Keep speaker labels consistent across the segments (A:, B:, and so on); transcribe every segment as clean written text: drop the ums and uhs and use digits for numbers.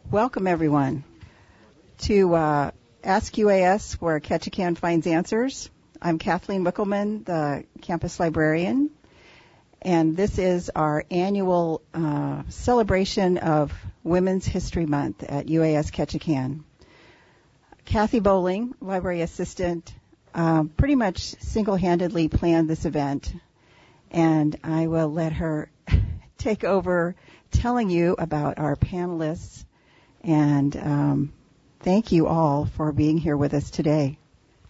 A: Welcome, everyone, to Ask UAS, where Ketchikan finds answers. I'm Kathleen Wickelman, the campus librarian, and this is our annual celebration of Women's History Month at UAS Ketchikan. Kathy Bowling, library assistant, pretty much single-handedly planned this event, and I will let her take over telling you about our panelists, and thank you all for being here with us today.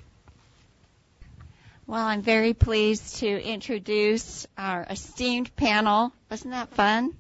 B: Well, I'm very pleased to introduce our esteemed panel. Wasn't that fun?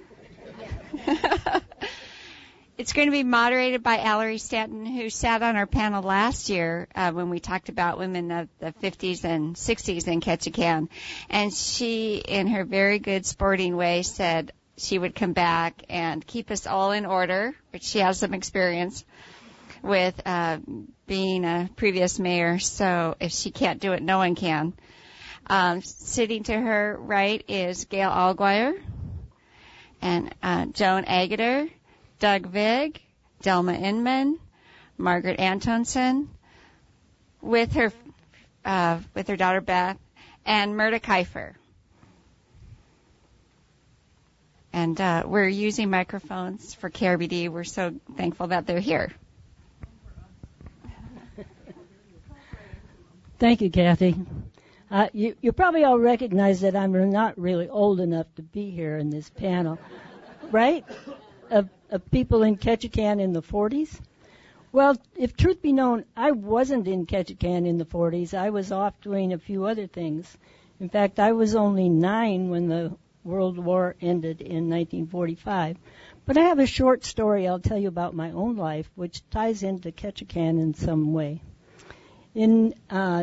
B: It's going to be moderated by Allery Stanton, who sat on our panel last year when we talked about women of the 50s and 60s in Ketchikan. And she, in her very good sporting way, said she would come back and keep us all in order, which she has some experience with being a previous mayor. So if she can't do it, no one can. Sitting to her right is Gail Alguire and Joan Agater, Doug Vig, Delma Inman, Margaret Antonsen, with her daughter Beth, and Myrta Kiefer. And we're using microphones for KRBD. We're so thankful that they're here.
C: Thank you, Kathy. You probably all recognize that I'm not really old enough to be here in this panel, right? Of people in Ketchikan in the 40s. Well, if truth be known, I wasn't in Ketchikan in the 40s. I was off doing a few other things. In fact, I was only 9 when the World War ended in 1945. But I have a short story I'll tell you about my own life, which ties into Ketchikan in some way. In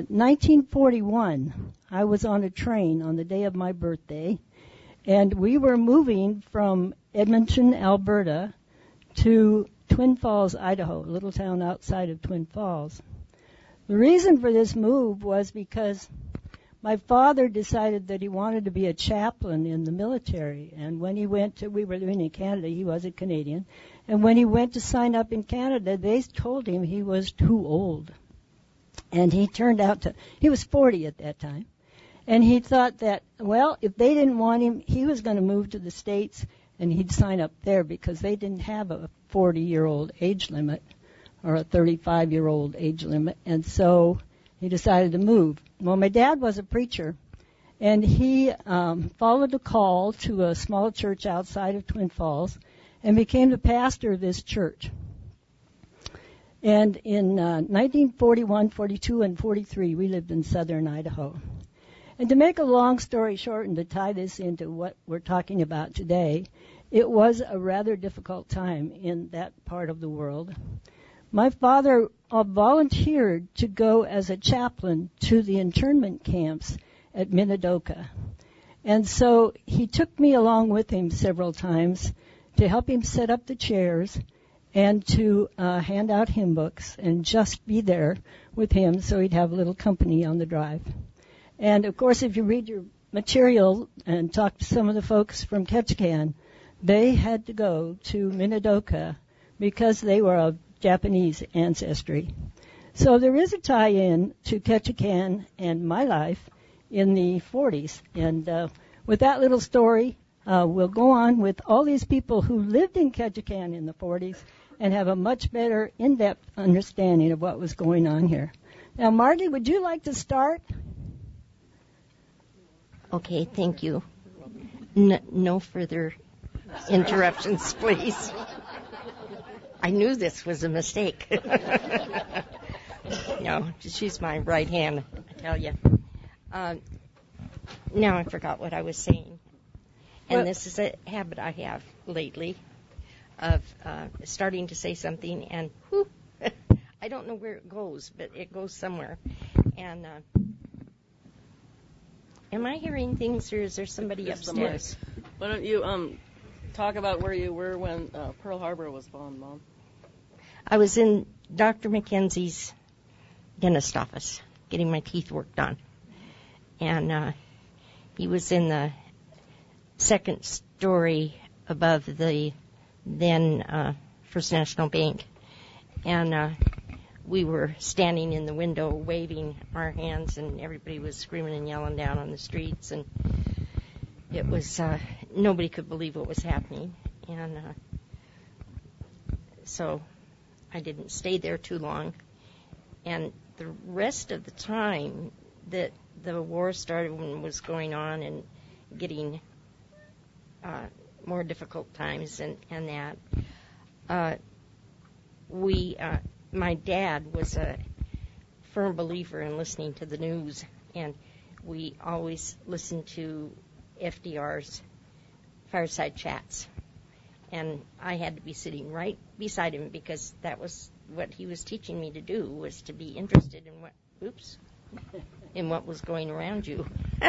C: 1941, I was on a train on the day of my birthday, and we were moving from Edmonton, Alberta, to Twin Falls, Idaho, a little town outside of Twin Falls. The reason for this move was because my father decided that he wanted to be a chaplain in the military, and when he went to, we were living in Canada, he was a Canadian, and when he went to sign up in Canada, they told him he was too old. And he turned out he was 40 at that time. And he thought that, well, if they didn't want him, he was going to move to the States and he'd sign up there because they didn't have a 40-year-old age limit or a 35-year-old age limit. And so he decided to move. Well, my dad was a preacher, and he followed a call to a small church outside of Twin Falls and became the pastor of this church. And in 1941, 42, and 43, we lived in southern Idaho. And to make a long story short and to tie this into what we're talking about today, it was a rather difficult time in that part of the world. My father volunteered to go as a chaplain to the internment camps at Minidoka. And so he took me along with him several times to help him set up the chairs and to hand out hymn books and just be there with him so he'd have a little company on the drive. And, of course, if you read your material and talk to some of the folks from Ketchikan, they had to go to Minidoka because they were of Japanese ancestry. So there is a tie-in to Ketchikan and my life in the 40s. And with that little story, we'll go on with all these people who lived in Ketchikan in the 40s and have a much better in-depth understanding of what was going on here. Now, Margie, would you like to start?
D: Okay, thank you. No further interruptions, please. I knew this was a mistake. No, just use my right hand, I tell you. Now I forgot what I was saying. And this is a habit I have lately of starting to say something and whoop, I don't know where it goes, but it goes somewhere. And am I hearing things, or is there somebody upstairs?
E: Why don't you talk about where you were when Pearl Harbor was bombed, Mom?
D: I was in Dr. McKenzie's dentist office getting my teeth worked on. And he was in the second story above the then First National Bank. And we were standing in the window waving our hands, and everybody was screaming and yelling down on the streets. And it was, nobody could believe what was happening. And so I didn't stay there too long. And the rest of the time that the war started and was going on and getting more difficult times and that, my dad was a firm believer in listening to the news, and we always listened to FDR's fireside chats. And I had to be sitting right beside him because that was what he was teaching me to do, was to be interested in what was going around you.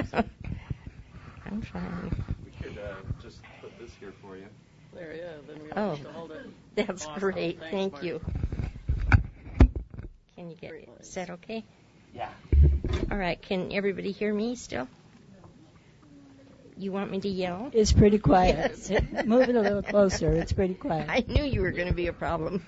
D: I'm trying.
F: We could just put this here for you.
E: There, yeah. Then we don't have to hold it.
D: That's
E: Awesome.
D: great.
E: Thanks,
D: Thank
E: Mark.
D: you. Can you get it? Is that okay?
F: Yeah.
D: All right. Can everybody hear me still? You want me to yell?
C: It's pretty quiet.
D: Yes.
C: Move it a little closer. It's pretty quiet.
D: I knew you were going to be a problem.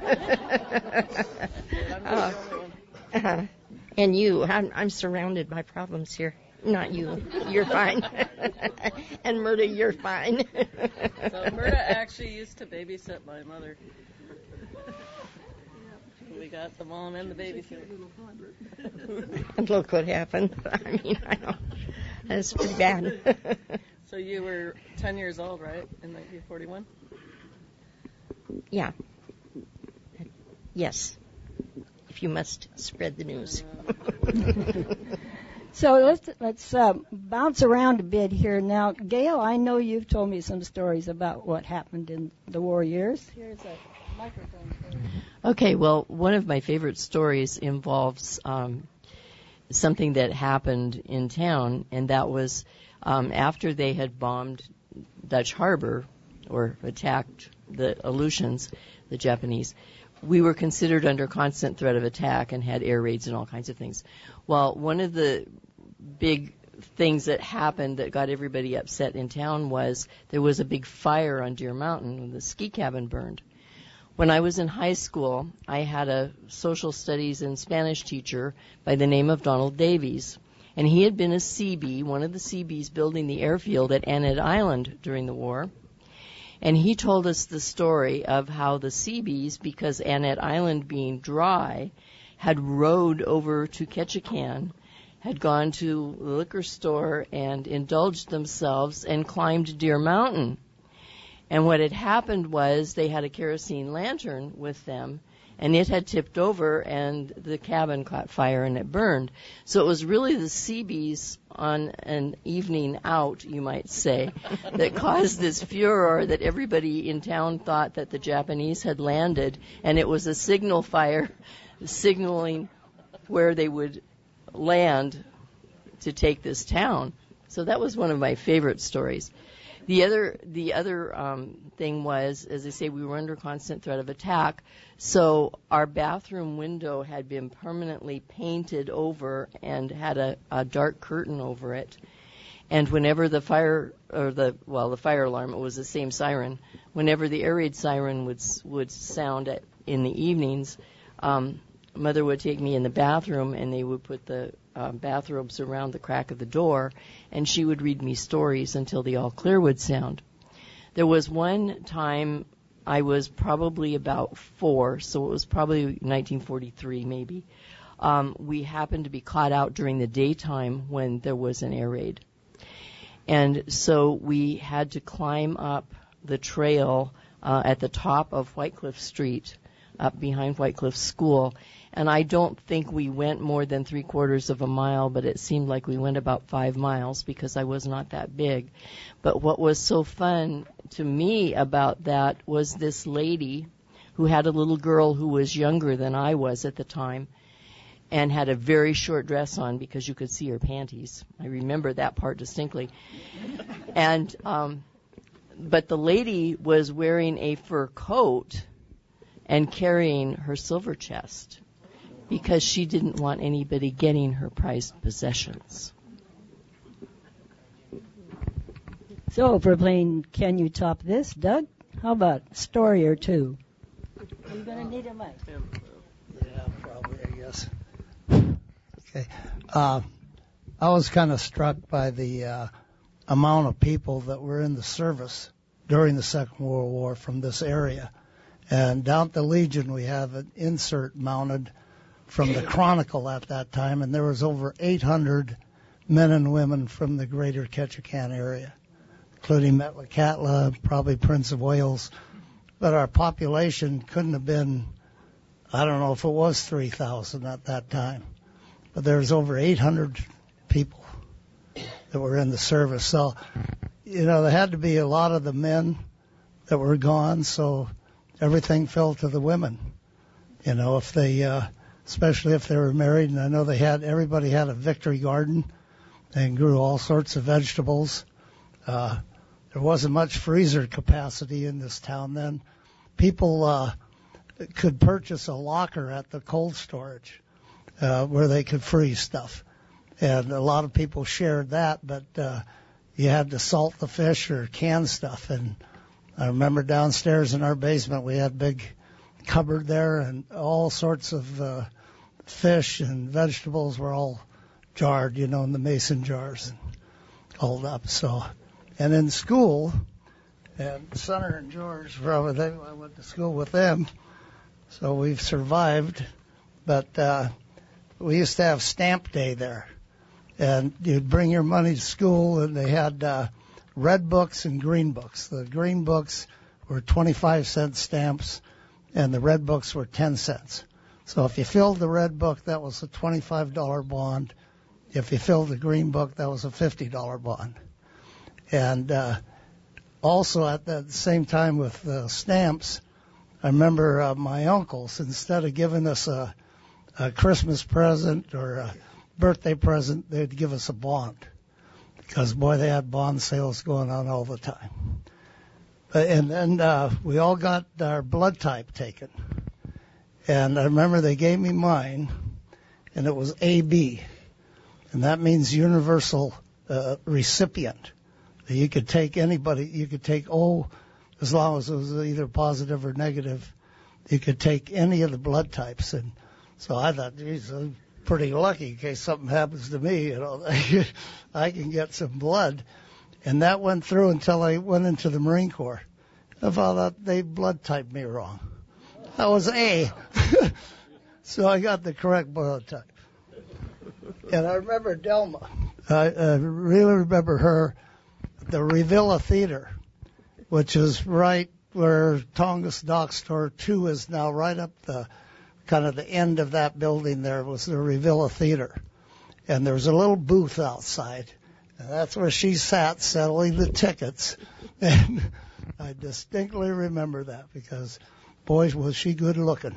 D: And you, I'm surrounded by problems here. Not you. You're fine. And Myrta, you're fine.
E: So Myrta actually used to babysit my mother. We got the mom and the babysitter.
D: And look what happened. I mean, I know. That's pretty bad.
E: So you were 10 years old, right, in 1941?
D: Yeah. Yes. If you must spread the news.
C: So let's bounce around a bit here now. Gail, I know you've told me some stories about what happened in the war years. Here's a microphone for you.
G: Okay, well, one of my favorite stories involves something that happened in town, and that was after they had bombed Dutch Harbor or attacked the Aleutians, the Japanese. We were considered under constant threat of attack and had air raids and all kinds of things. Well, one of the big things that happened that got everybody upset in town was there was a big fire on Deer Mountain and the ski cabin burned. When I was in high school, I had a social studies and Spanish teacher by the name of Donald Davies. And he had been a Seabee, one of the Seabees building the airfield at Annette Island during the war. And he told us the story of how the Seabees, because Annette Island being dry, had rowed over to Ketchikan, had gone to the liquor store and indulged themselves and climbed Deer Mountain. And what had happened was they had a kerosene lantern with them, and it had tipped over, and the cabin caught fire and it burned. So it was really the Seabees on an evening out, you might say, that caused this furor that everybody in town thought that the Japanese had landed, and it was a signal fire signaling where they would land to take this town. So that was one of my favorite stories. The other thing was, as I say, we were under constant threat of attack, so our bathroom window had been permanently painted over and had a dark curtain over it. And whenever the fire alarm, it was the same siren. Whenever the air raid siren would sound in the evenings, Mother would take me in the bathroom, and they would put the bathrobes around the crack of the door, and she would read me stories until the all clear would sound. There was one time I was probably about 4, so it was probably 1943 maybe. We happened to be caught out during the daytime when there was an air raid. And so we had to climb up the trail at the top of Whitecliff Street, up behind Whitecliff School. And I don't think we went more than 3/4 of a mile, but it seemed like we went about 5 miles because I was not that big. But what was so fun to me about that was this lady who had a little girl who was younger than I was at the time and had a very short dress on because you could see her panties. I remember that part distinctly. And but the lady was wearing a fur coat and carrying her silver chest because she didn't want anybody getting her prized possessions.
C: So if we're playing Can You Top This, Doug, how about a story or two? I'm going to need a mic.
H: Yeah, probably, I guess. Okay. I was kind of struck by the amount of people that were in the service during the Second World War from this area. And down at the Legion, we have an insert mounted from the Chronicle at that time, and there was over 800 men and women from the greater Ketchikan area, including Metlakatla, probably Prince of Wales. But our population couldn't have been, I don't know if it was 3,000 at that time, but there was over 800 people that were in the service. So, there had to be a lot of the men that were gone, so everything fell to the women. If they, especially if they were married, and I know everybody had a victory garden and grew all sorts of vegetables. There wasn't much freezer capacity in this town then. People could purchase a locker at the cold storage where they could freeze stuff. And a lot of people shared that, but you had to salt the fish or can stuff. And I remember downstairs in our basement we had a big cupboard there, and all sorts of fish and vegetables were all jarred, in the mason jars and hauled up. So, and in school, and Sonner and George were over there. I went to school with them, so we've survived. But we used to have stamp day there, and you'd bring your money to school, and they had red books and green books. The green books were 25-cent stamps, and the red books were 10 cents. So if you filled the red book, that was a $25 bond. If you filled the green book, that was a $50 bond. And also at the same time with the stamps, I remember my uncles, instead of giving us a Christmas present or a birthday present, they'd give us a bond. Because, boy, they had bond sales going on all the time. And then we all got our blood type taken. And I remember they gave me mine, and it was AB. And that means universal recipient. You could take anybody, you could take O, as long as it was either positive or negative. You could take any of the blood types. And so I thought, geez, I'm pretty lucky in case something happens to me, I can get some blood. And that went through until I went into the Marine Corps. I found out they blood typed me wrong. I was A. So I got the correct blood type. And I remember Delma. I really remember her, the Revilla Theater, which is right where Tongass Dock Store 2 is now, right up the kind of the end of that building there was the Revilla Theater. And there was a little booth outside. And that's where she sat selling the tickets. And I distinctly remember that because, boy, was she good looking.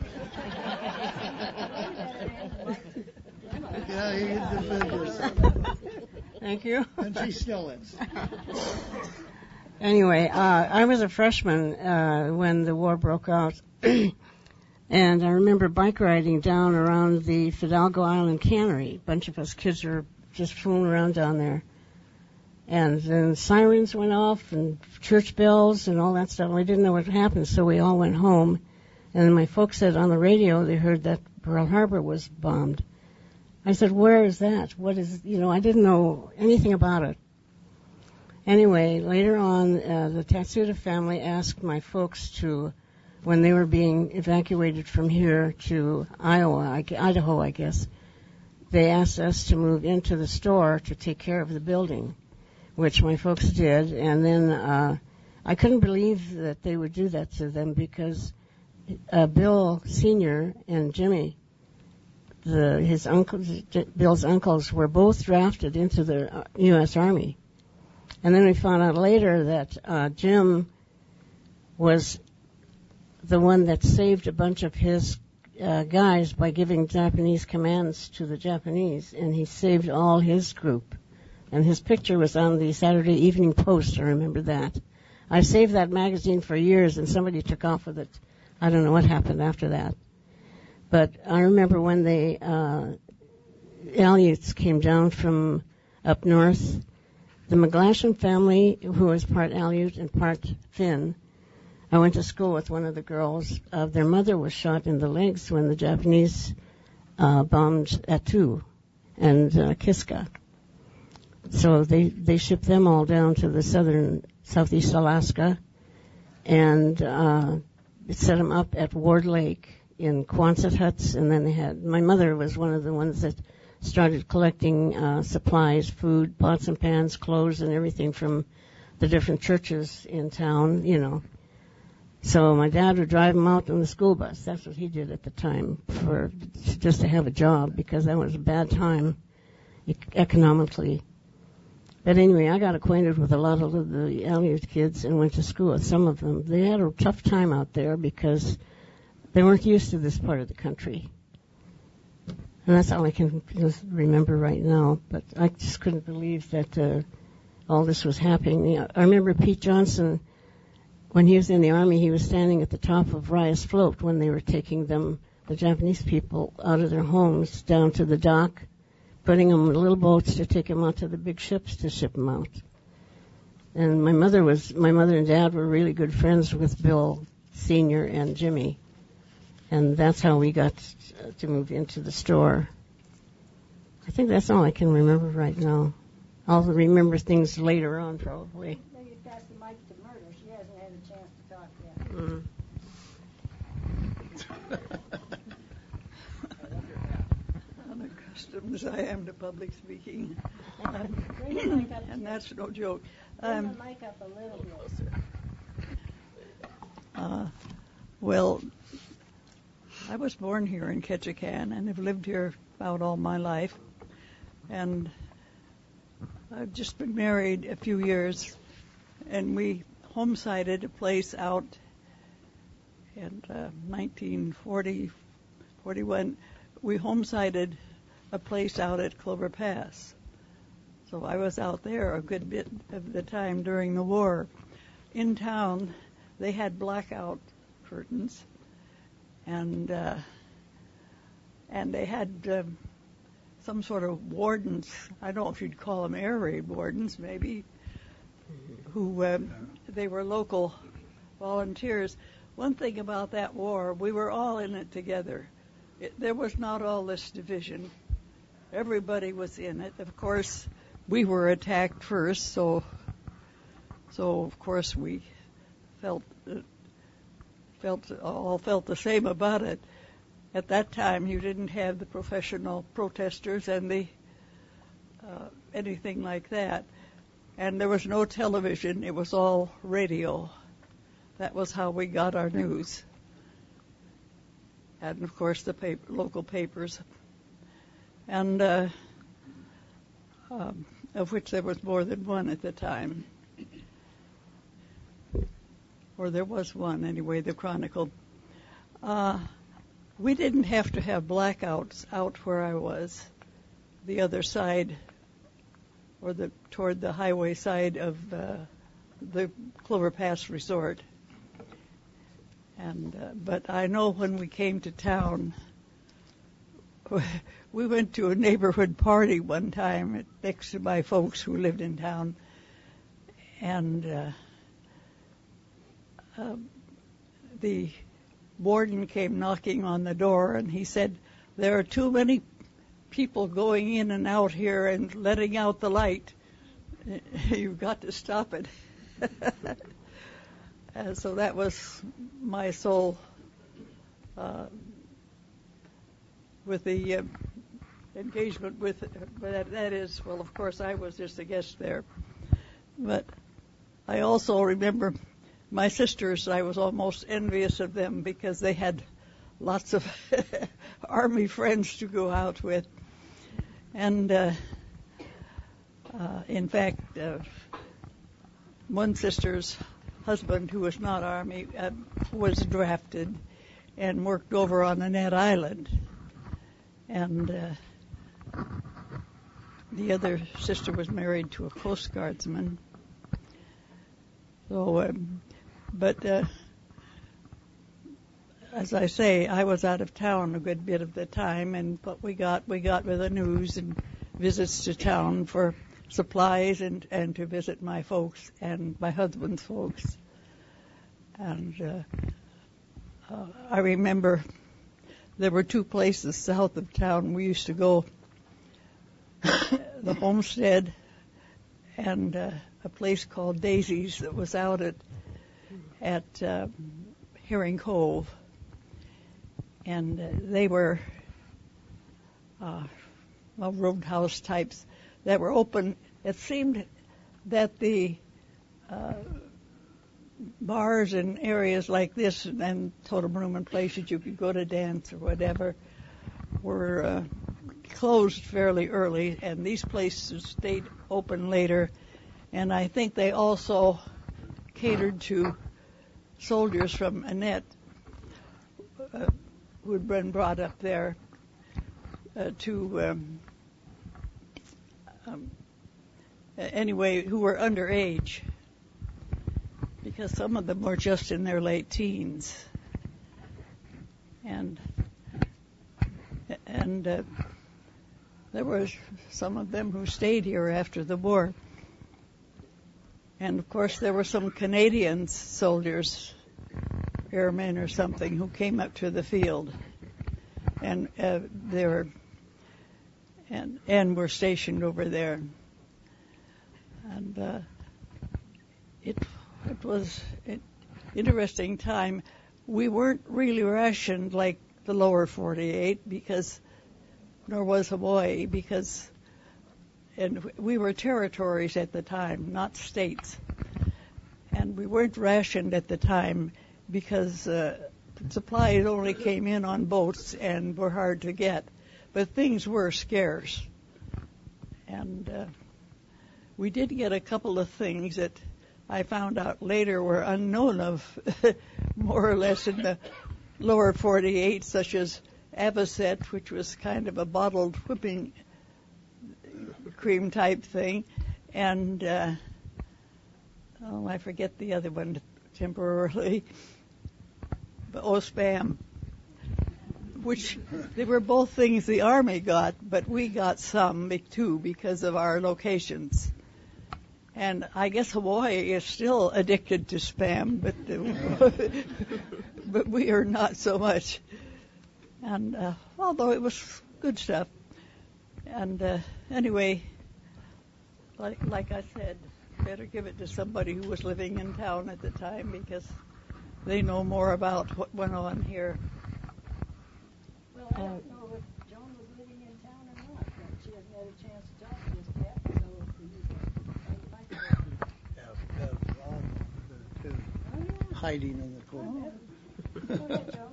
H: Yeah, you can defend yourself.
I: Thank you.
H: And she still is.
I: Anyway, I was a freshman when the war broke out. And I remember bike riding down around the Fidalgo Island Cannery. A bunch of us kids were just fooling around down there. And then sirens went off and church bells and all that stuff. We didn't know what happened, so we all went home. And then my folks said on the radio they heard that Pearl Harbor was bombed. I said, where is that? What is, I didn't know anything about it. Anyway, later on, the Tatsuda family asked my folks to, when they were being evacuated from here to Idaho, I guess, they asked us to move into the store to take care of the building, which my folks did. And then I couldn't believe that they would do that to them because Bill Sr. and Jimmy, his uncles, Bill's uncles, were both drafted into the U.S. Army. And then we found out later that Jim was the one that saved a bunch of his guys by giving Japanese commands to the Japanese, and he saved all his group. And his picture was on the Saturday Evening Post, I remember that. I saved that magazine for years, and somebody took off with it. I don't know what happened after that. But I remember when the Aleuts came down from up north, the McGlashan family, who was part Aleut and part Finn, I went to school with one of the girls. Their mother was shot in the legs when the Japanese bombed Attu and Kiska. So they shipped them all down to the southeast Alaska, and set them up at Ward Lake in Quonset huts. And then my mother was one of the ones that started collecting supplies, food, pots and pans, clothes, and everything from the different churches in town, So my dad would drive them out on the school bus. That's what he did at the time, just to have a job, because that was a bad time economically. But anyway, I got acquainted with a lot of the Aleut kids and went to school with some of them. They had a tough time out there because they weren't used to this part of the country. And that's all I can remember right now. But I just couldn't believe that all this was happening. I remember Pete Johnson, when he was in the Army, he was standing at the top of Rias Float when they were taking them, the Japanese people, out of their homes down to the dock, putting them in little boats to take them out to the big ships to ship them out. And my mother and Dad were really good friends with Bill Sr. and Jimmy. And that's how we got to move into the store. I think that's all I can remember right now. I'll remember things later on, probably.
C: Maybe pass the mic to Myrtle. She hasn't had a chance to talk yet.
J: Unaccustomed as I am to public speaking, and that's no joke.
C: Bring the mic up a little bit.
J: Well, I was born here in Ketchikan and have lived here about all my life, and I've just been married a few years, and we home-sited a place out in 1940, 41. We home-sited a place out at Clover Pass. So I was out there a good bit of the time during the war. In town, they had blackout curtains, and they had some sort of wardens. I don't know if you'd call them air raid wardens, maybe, who they were local volunteers. One thing about that war, we were all in it together. There was not all this division. Everybody was in it. Of course, we were attacked first, so of course we felt the same about it. At that time, you didn't have the professional protesters and the anything like that, and there was no television. It was all radio. That was how we got our news, and of course the local papers, and of which there was more than one at the time, or there was one anyway. The Chronicle. We didn't have to have blackouts out where I was, the other side, or toward the highway side of the Clover Pass Resort. And but I know when we came to town, we went to a neighborhood party one time next to my folks who lived in town, and the warden came knocking on the door, and he said, "There are too many people going in and out here and letting out the light. You've got to stop it." And so that was my sole with the engagement with that is, well, of course, I was just a guest there. But I also remember my sisters. I was almost envious of them because they had lots of Army friends to go out with. And in fact, one sister's husband, who was not Army, was drafted and worked over on Annette Island. And the other sister was married to a Coast Guardsman. So, but as I say, I was out of town a good bit of the time, and what we got with the news and visits to town for supplies and to visit my folks and my husband's folks. And I remember there were two places south of town we used to go, the Homestead and a place called Daisy's that was out at Herring Cove. And they were roadhouse types that were open. It seemed that the bars in areas like this and totem room and places you could go to dance or whatever were closed fairly early, and these places stayed open later. And I think they also catered to soldiers from Annette who had been brought up there anyway, who were underage, because some of them were just in their late teens. And there were some of them who stayed here after the war. And of course there were some Canadian soldiers, airmen or something, who came up to the field and were stationed over there. And it was an interesting time. We weren't really rationed like the lower 48 nor was Hawaii, and we were territories at the time, not states. And we weren't rationed at the time because supplies only came in on boats and were hard to get. But things were scarce. And we did get a couple of things that I found out later were unknown of, more or less in the lower 48, such as Avocet, which was kind of a bottled whipping cream type thing, and I forget the other one temporarily, but Spam, which they were both things the Army got, but we got some too because of our locations. And I guess Hawaii is still addicted to Spam, but we are not so much. And although it was good stuff. And anyway, like I said, better give it to somebody who was living in town at the time, because they know more about what went on here.
C: Well, I don't know if Joan was living in town or not, but she hasn't had a chance to talk to us yet, so
H: Have Ron over there too, hiding in the corner.
C: Go ahead, Joan.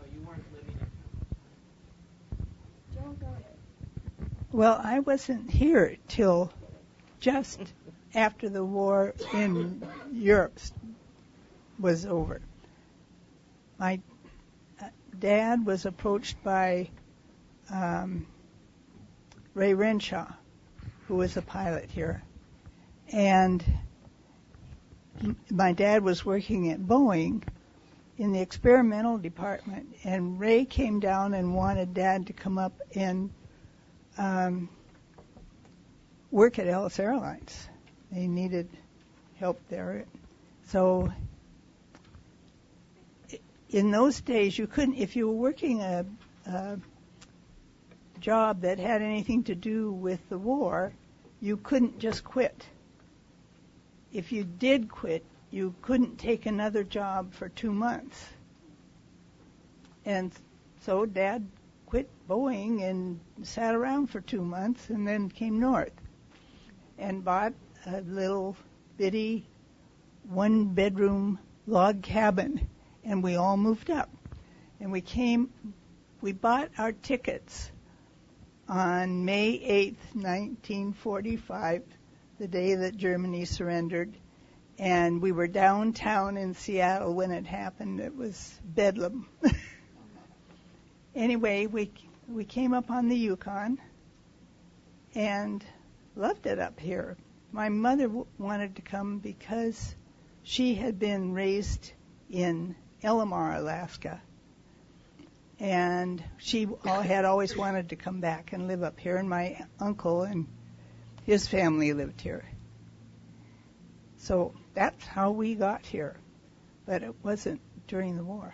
K: Well, I wasn't here till just after the war in Europe was over. My dad was approached by Ray Renshaw, who was a pilot here. And my dad was working at Boeing in the experimental department, and Ray came down and wanted Dad to come up and work at Ellis Airlines. They needed help there. So in those days, you couldn't, if you were working a job that had anything to do with the war, you couldn't just quit. If you did quit, you couldn't take another job for 2 months. And so Dad quit Boeing and sat around for 2 months and then came north and bought a little bitty 1-bedroom log cabin, and we all moved up. And we bought our tickets on May 8th, 1945, the day that Germany surrendered. And we were downtown in Seattle when it happened. It was bedlam. Anyway, we came up on the Yukon and loved it up here. My mother wanted to come because she had been raised in Elamar, Alaska, and she had always wanted to come back and live up here, and my uncle and his family lived here. So that's how we got here. but it wasn't during the war.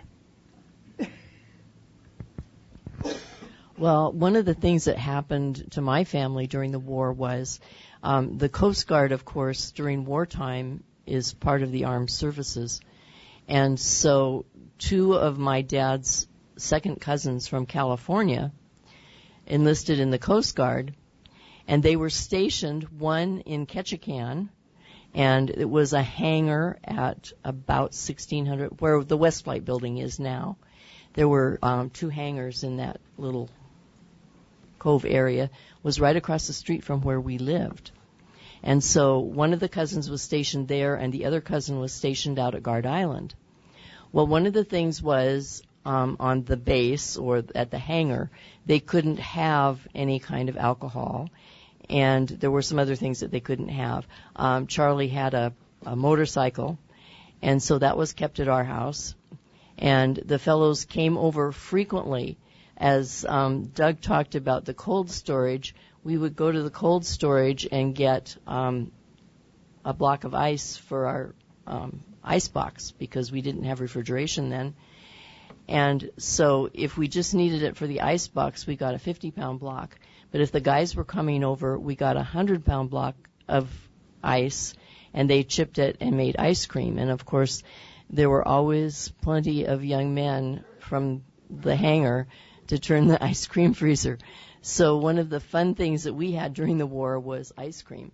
G: Well, one of the things that happened to my family during the war was the Coast Guard, of course, during wartime is part of the armed services. And so 2 of my dad's second cousins from California enlisted in the Coast Guard, and they were stationed, one in Ketchikan, and it was a hangar at about 1600, where the West Flight building is now. There were 2 hangars in that little cove area, was right across the street from where we lived. And so one of the cousins was stationed there, and the other cousin was stationed out at Guard Island. Well, one of the things was on the base or at the hangar, they couldn't have any kind of alcohol, and there were some other things that they couldn't have. Charlie had a motorcycle, and so that was kept at our house. And the fellows came over frequently. As Doug talked about the cold storage, we would go to the cold storage and get a block of ice for our ice box because we didn't have refrigeration then. And so if we just needed it for the ice box, we got a 50-pound block. But if the guys were coming over, we got a 100-pound block of ice, and they chipped it and made ice cream. And, of course, there were always plenty of young men from the hangar to turn the ice cream freezer. So one of the fun things that we had during the war was ice cream.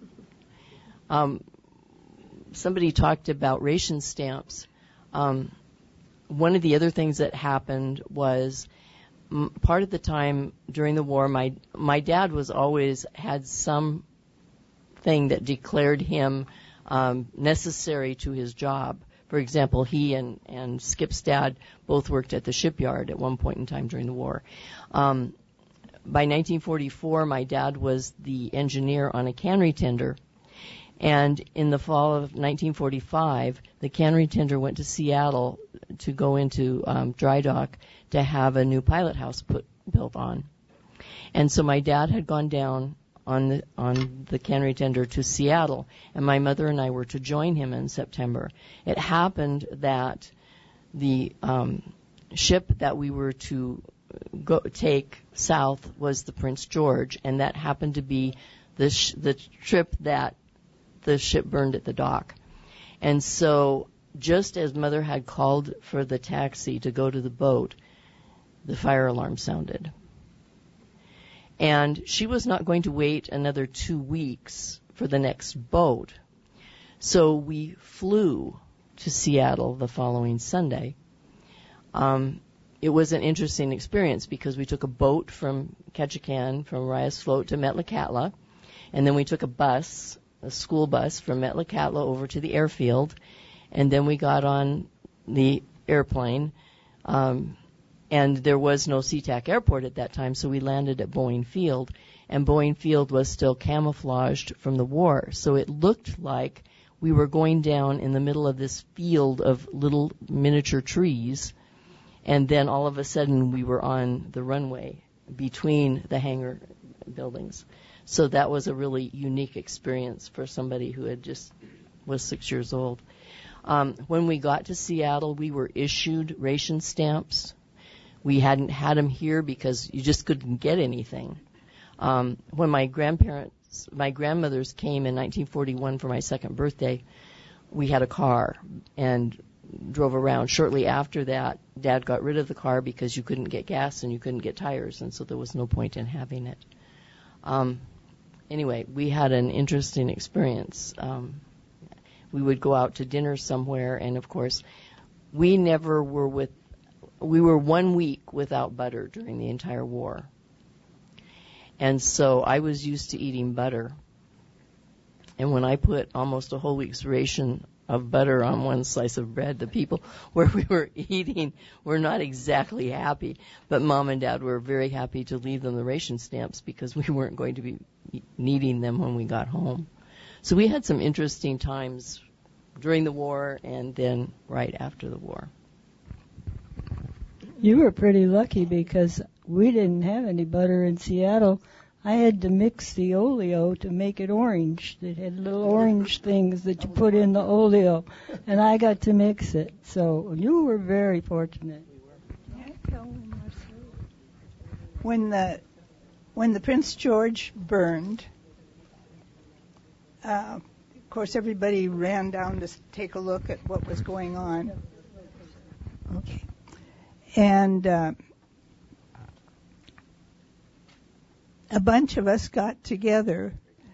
G: Somebody talked about ration stamps. One of the other things that happened was part of the time during the war, my dad was always had some thing that declared him necessary to his job. For example, he and Skip's dad both worked at the shipyard at one point in time during the war. By 1944, my dad was the engineer on a cannery tender. And in the fall of 1945, the cannery tender went to Seattle to go into dry dock to have a new pilot house built on. And so my dad had gone down on the cannery tender to Seattle, and my mother and I were to join him in September. It happened that the ship that we were to take south was the Prince George, and that happened to be the trip that the ship burned at the dock. And so just as Mother had called for the taxi to go to the boat, the fire alarm sounded. And she was not going to wait another 2 weeks for the next boat. So we flew to Seattle the following Sunday. It was an interesting experience because we took a boat from Ketchikan, from Rias Float to Metlakatla, and then we took a school bus from Metlakatla over to the airfield, and then we got on the airplane, and there was no SeaTac airport at that time, so we landed at Boeing Field, and Boeing Field was still camouflaged from the war, so it looked like we were going down in the middle of this field of little miniature trees, and then all of a sudden we were on the runway between the hangar buildings. So that was a really unique experience for somebody who had just was 6 years old. When we got to Seattle, we were issued ration stamps. We hadn't had them here because you just couldn't get anything. When my grandmothers came in 1941 for my second birthday, we had a car and drove around. Shortly after that, Dad got rid of the car because you couldn't get gas and you couldn't get tires, and so there was no point in having it. Anyway, we had an interesting experience. We would go out to dinner somewhere, and of course, we were 1 week without butter during the entire war. And so I was used to eating butter. And when I put almost a whole week's ration of butter on one slice of bread, the people where we were eating were not exactly happy. But Mom and Dad were very happy to leave them the ration stamps because we weren't going to be needing them when we got home. So we had some interesting times during the war and then right after the war.
C: You were pretty lucky because we didn't have any butter in Seattle I had to mix the oleo to make it orange. It had little orange things that you put in the oleo, and I got to mix it. So you were very fortunate.
K: When the Prince George burned, of course everybody ran down to take a look at what was going on. Okay. And a bunch of us got together,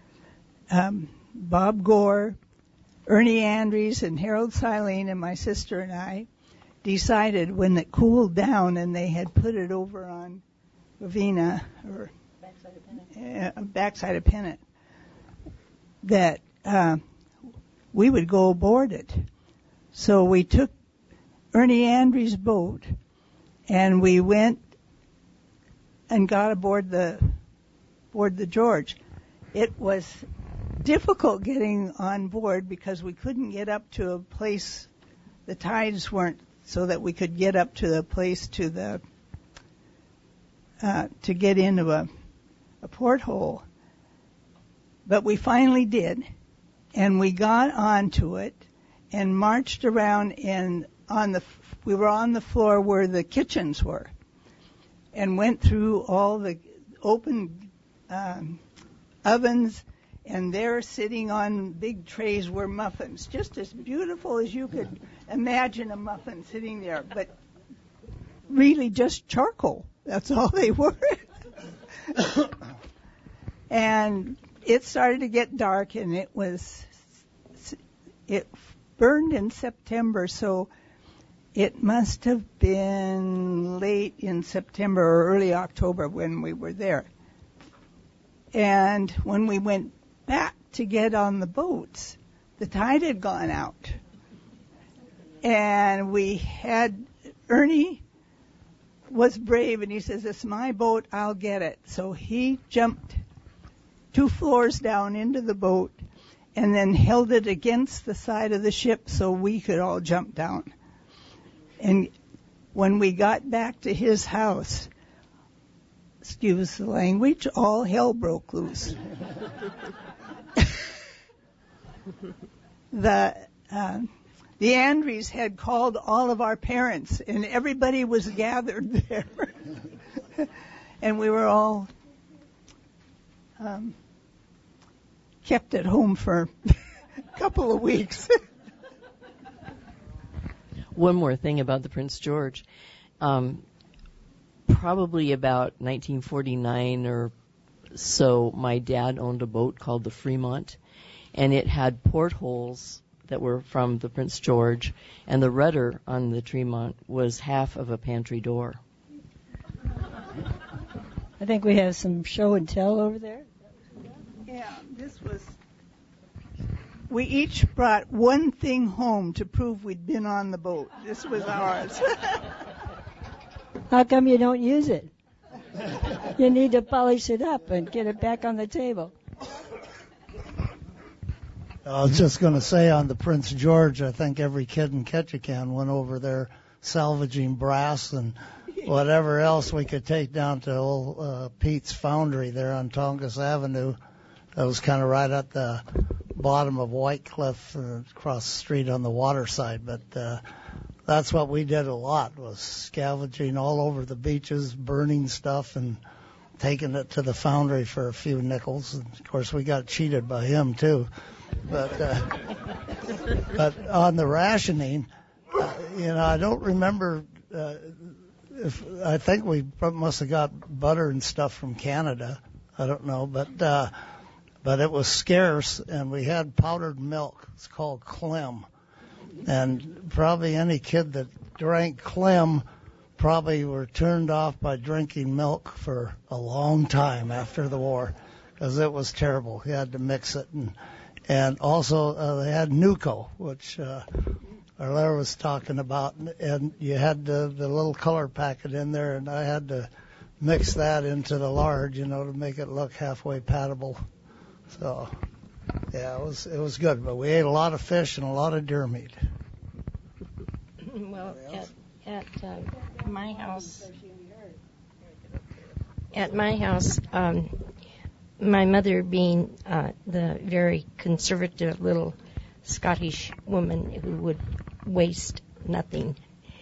K: Bob Gore, Ernie Andrews, and Harold Silene, and my sister and I decided when it cooled down and they had put it over on Ravina, or backside of Pennant, that we would go aboard it. So we took Ernie Andrews' boat and we went and got aboard the George. It was difficult getting on board because we couldn't get up to a place, the tides weren't so that we could get up to the place to get into a porthole. But we finally did, and we got onto it and marched around we were on the floor where the kitchens were, and went through all the open ovens, and there sitting on big trays were muffins, just as beautiful as you could imagine a muffin sitting there, but really just charcoal. That's all they were. And it started to get dark, and it burned in September, so it must have been late in September or early October when we were there. And when we went back to get on the boats, the tide had gone out. And Ernie was brave, and he says, "It's my boat, I'll get it." So he jumped 2 floors down into the boat and then held it against the side of the ship so we could all jump down. And when we got back to his house, excuse the language, all hell broke loose. The Andrews had called all of our parents, and everybody was gathered there. And we were all kept at home for a couple of weeks.
G: One more thing about the Prince George. Probably about 1949 or so, my dad owned a boat called the Fremont, and it had portholes that were from the Prince George, and the rudder on the Tremont was half of a pantry door.
C: I think we have some show and tell over there.
K: Yeah, we each brought one thing home to prove we'd been on the boat. This was ours.
C: How come you don't use it? You need to polish it up and get it back on the table.
H: I was just going to say on the Prince George, I think every kid in Ketchikan went over there salvaging brass and whatever else we could take down to old Pete's Foundry there on Tongass Avenue. That was kind of right at the bottom of White Cliff, across the street on the water side. But that's what we did a lot, was scavenging all over the beaches, burning stuff, and taking it to the foundry for a few nickels. And of course, we got cheated by him too. But on the rationing, I don't remember. I think we must have got butter and stuff from Canada. I don't know, but it was scarce, and we had powdered milk. It's called Clem, and probably any kid that drank Clem probably were turned off by drinking milk for a long time after the war, because it was terrible. You had to mix it, and also they had Nuco, which Arlera was talking about, and you had the little color packet in there, and I had to mix that into the lard, to make it look halfway palatable. So, yeah, it was good, but we ate a lot of fish and a lot of deer meat.
D: Well, at my house, my mother being the very conservative little Scottish woman who would waste nothing,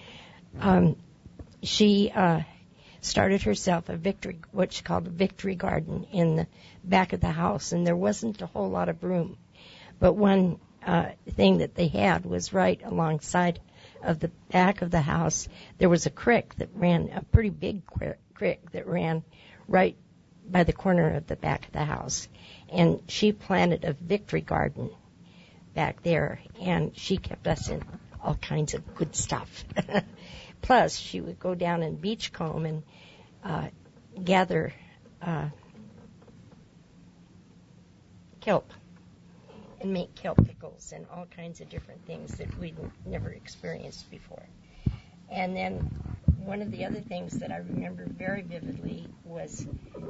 D: she started herself what she called a victory garden in the back of the house, and there wasn't a whole lot of room. But one thing that they had was right alongside of the back of the house, there was a creek that ran, a pretty big creek that ran right by the corner of the back of the house. And she planted a victory garden back there, and she kept us in all kinds of good stuff. Plus, she would go down and beachcomb and gather kelp and make kelp pickles and all kinds of different things that we'd never experienced before. And then one of the other things that I remember very vividly was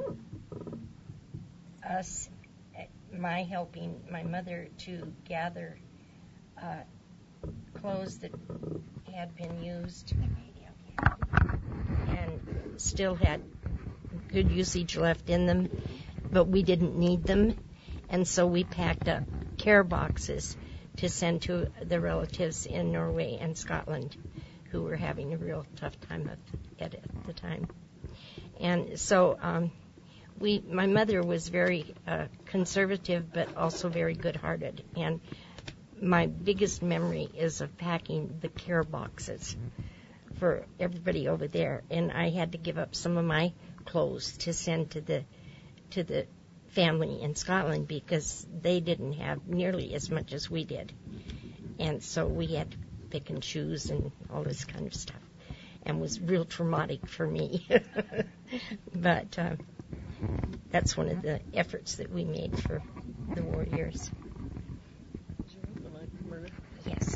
D: helping my mother to gather clothes that had been used and still had good usage left in them, but we didn't need them. And so we packed up care boxes to send to the relatives in Norway and Scotland who were having a real tough time at the time. And so my mother was very conservative but also very good-hearted. And my biggest memory is of packing the care boxes for everybody over there. And I had to give up some of my clothes to send to the family in Scotland because they didn't have nearly as much as we did. And so we had to pick and choose and all this kind of stuff. And was real traumatic for me. But that's one of the efforts that we made for the war years. Yes.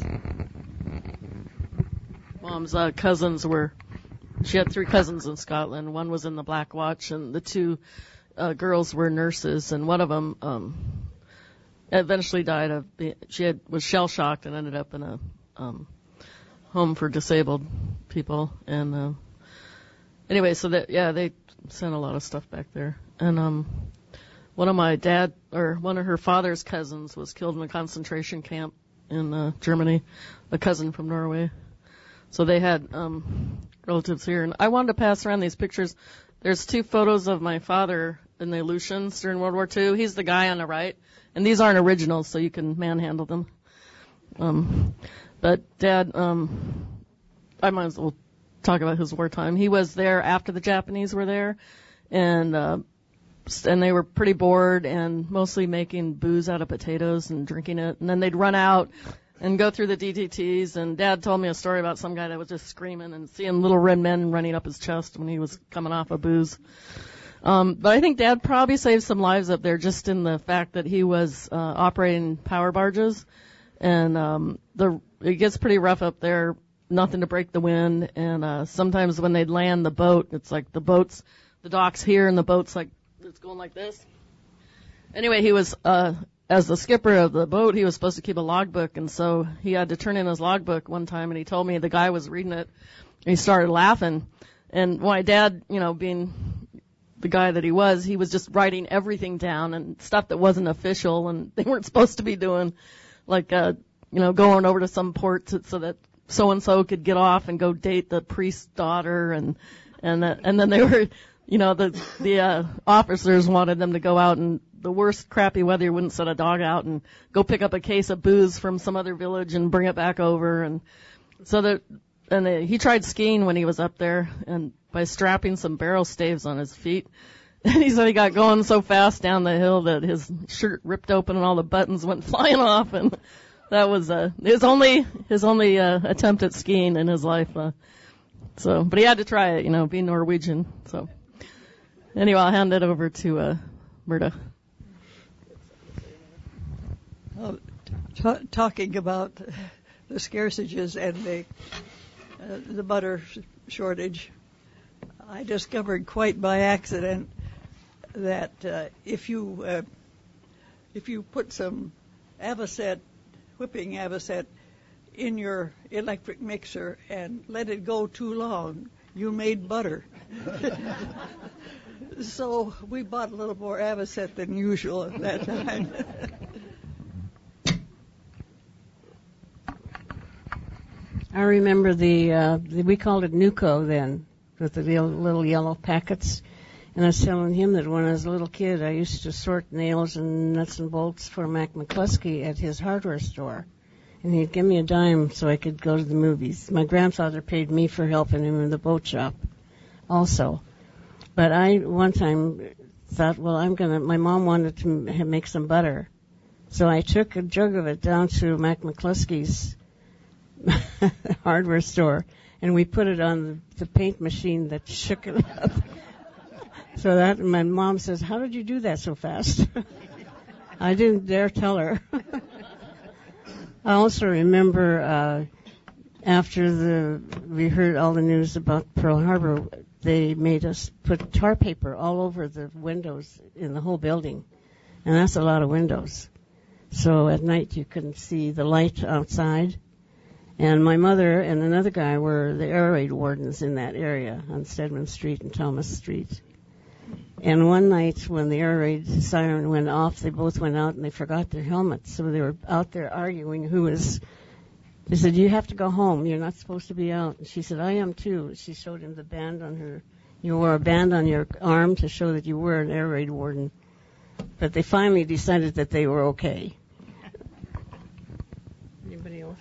E: Mom's cousins she had 3 cousins in Scotland. One was in the Black Watch, and the 2 girls were nurses, and one of them eventually died was shell shocked and ended up in a home for disabled people. And anyway, so they sent a lot of stuff back there. And one of her father's cousins was killed in a concentration camp in Germany, a cousin from Norway. So they had relatives here. And I wanted to pass around these pictures. There's 2 photos of my father in the Aleutians during World War II. He's the guy on the right. And these aren't originals, so you can manhandle them. But Dad, I might as well talk about his wartime. He was there after the Japanese were there. And they were pretty bored and mostly making booze out of potatoes and drinking it. And then they'd run out and go through the DTTs. And Dad told me a story about some guy that was just screaming and seeing little red men running up his chest when he was coming off of booze. But I think Dad probably saved some lives up there just in the fact that he was operating power barges. And it gets pretty rough up there, nothing to break the wind. And sometimes when they'd land the boat, it's like the dock's here and the boat's like, it's going like this. Anyway, he was, as the skipper of the boat, he was supposed to keep a logbook, and so he had to turn in his logbook one time, and he told me the guy was reading it, and he started laughing. And my dad, being the guy that he was just writing everything down and stuff that wasn't official and they weren't supposed to be doing, like, going over to some port so that so-and-so could get off and go date the priest's daughter, and then they were, the officers wanted them to go out and the worst crappy weather, you wouldn't set a dog out and go pick up a case of booze from some other village and bring it back over. And so he tried skiing when he was up there and by strapping some barrel staves on his feet. And he said he got going so fast down the hill that his shirt ripped open and all the buttons went flying off. And that was his only attempt at skiing in his life. But he had to try it, being Norwegian. So anyway, I'll hand it over to Myrta.
J: Talking about the scarcages and the butter shortage, I discovered quite by accident that if you put some whipping avocet in your electric mixer and let it go too long, you made butter. So we bought a little more Avocet than usual at that time.
I: I remember we called it Nuco then, with the little yellow packets. And I was telling him that when I was a little kid, I used to sort nails and nuts and bolts for Mac McCluskey at his hardware store. And he'd give me a dime so I could go to the movies. My grandfather paid me for helping him in the boat shop also. But I, one time, thought, well, my mom wanted to make some butter. So I took a jug of it down to Mac McCluskey's hardware store, and we put it on the paint machine that shook it up. So that, my mom says, how did you do that so fast? I didn't dare tell her. I also remember after we heard all the news about Pearl Harbor, they made us put tar paper all over the windows in the whole building. And that's a lot of windows. So at night you couldn't see the light outside. And my mother and another guy were the air raid wardens in that area on Stedman Street and Thomas Street. And one night when the air raid siren went off, they both went out and they forgot their helmets. So they were out there arguing they said, you have to go home. You're not supposed to be out. And she said, I am too. She showed him the band on her. You wore a band on your arm to show that you were an air raid warden. But they finally decided that they were okay. Anybody else?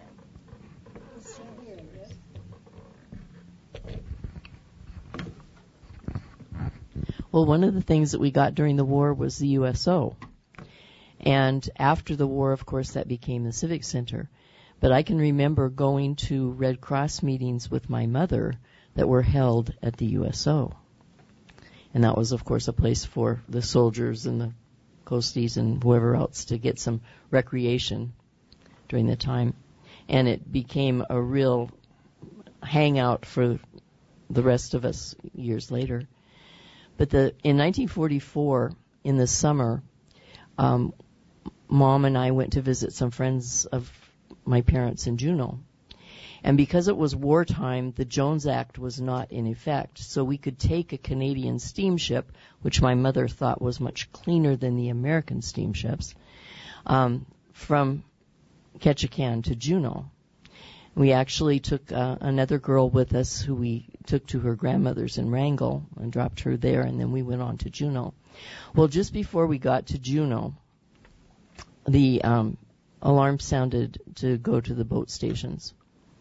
G: Well, one of the things that we got during the war was the USO. And after the war, of course, that became the Civic Center. But I can remember going to Red Cross meetings with my mother that were held at the USO. And that was, of course, a place for the soldiers and the coasties and whoever else to get some recreation during the time. And it became a real hangout for the rest of us years later. But in 1944, in the summer, Mom and I went to visit some friends of my parents in Juneau. And because it was wartime, the Jones Act was not in effect. So we could take a Canadian steamship, which my mother thought was much cleaner than the American steamships, from Ketchikan to Juneau. We actually took another girl with us who we took to her grandmother's in Wrangell and dropped her there, and then we went on to Juneau. Well, just before we got to Juneau, the alarm sounded to go to the boat stations.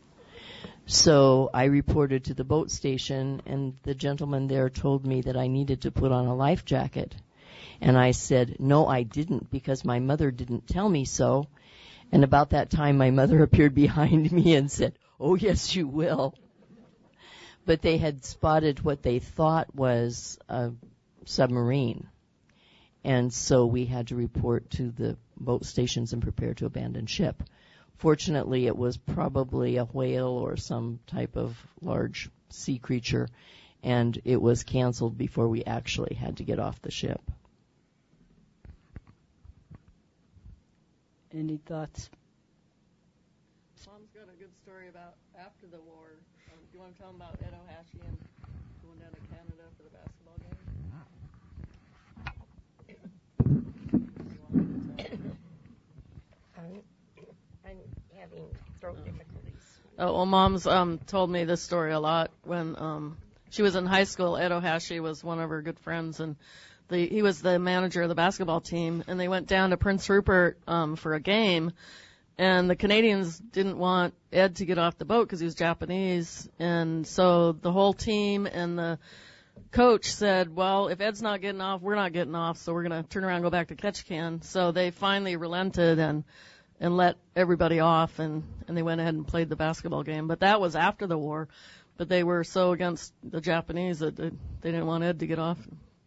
G: So I reported to the boat station, and the gentleman there told me that I needed to put on a life jacket. And I said, no, I didn't, because my mother didn't tell me so. And about that time, my mother appeared behind me and said, oh, yes, you will. But they had spotted what they thought was a submarine. And so we had to report to the boat stations and prepare to abandon ship. Fortunately, it was probably a whale or some type of large sea creature, and it was canceled before we actually had to get off the ship.
C: Any thoughts?
E: Mom's got a good story about after the war. Do you want to tell them about Ed O'Hashi and going down to Canada for the basketball game?
D: I'm having throat difficulties.
E: Oh, well, Mom's told me this story a lot. When she was in high school, Ed O'Hashi was one of her good friends, and he was the manager of the basketball team, and they went down to Prince Rupert for a game, and the Canadians didn't want Ed to get off the boat because he was Japanese, and so the whole team and the coach said, well, if Ed's not getting off, we're not getting off, so we're going to turn around and go back to Ketchikan. So they finally relented and let everybody off, and they went ahead and played the basketball game. But that was after the war. But they were so against the Japanese that they didn't want Ed to get off.